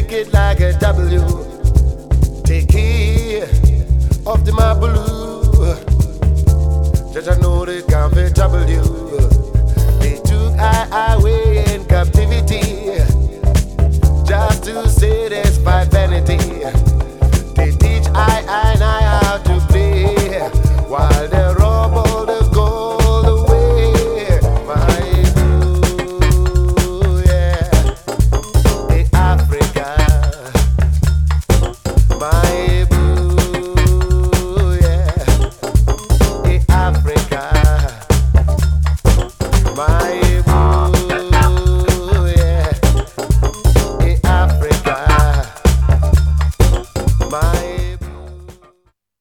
make it like a W. Take care of the Mabaloo. Just I know they can't fit trouble you. They took I away in captivity just to satisfy vanity.